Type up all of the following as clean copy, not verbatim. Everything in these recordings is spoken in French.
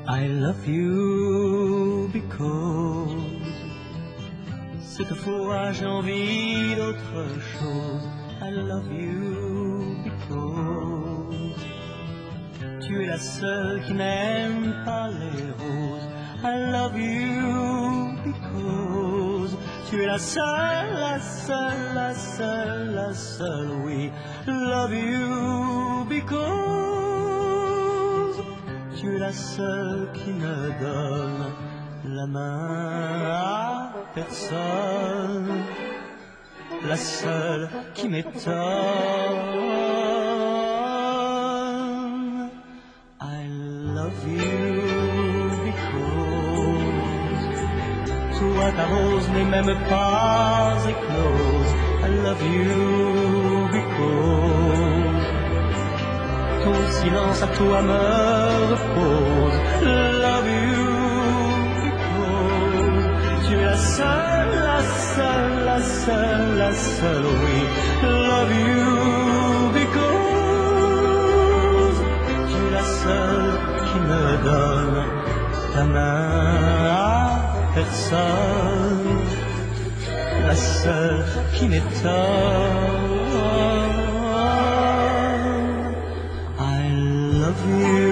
I love you because cette fois j'ai envie d'autre chose. I love you because tu es la seule qui n'aime pas les roses. I love you because tu es la seule, la seule, la seule, la seule, oui. Love you because tu es la seule qui ne donne la main à personne, la seule qui m'étonne. I love you because toi ta rose n'est même pas éclose. I love you because ton silence à toi me repose. Love you because tu es la seule, la seule, la seule, la seule, oui. Love you because tu es la seule qui me donne ta main à personne, la seule qui m'étonne. I love you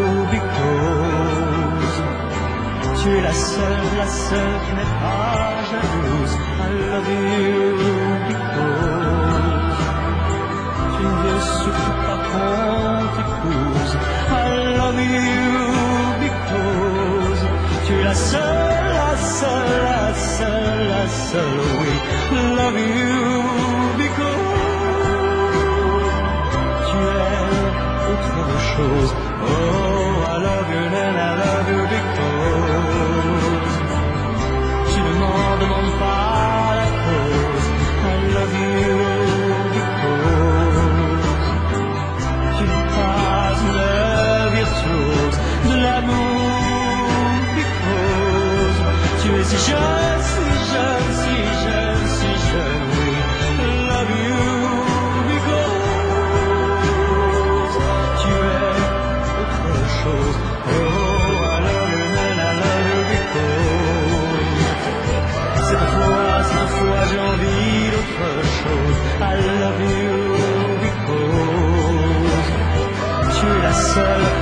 because tu es la seule qui n'est pas jalouse. I love you because tu ne veux surtout pas qu'on t'épouse. I love you because tu es la seule, la seule, la seule, la seule, oui. Love you because tu es autre chose. Oh, I love you and I love you because tu ne m'en demandes pas la cause. I love you because tu n'es pas une virtuose de l'amour because tu es si jeune, si jeune, si jeune, si jeune, oui. Love you because tu es autre chose. Oh, I love you and I love you because cette fois j'ai envie d'autre chose. I love you because tu es la seule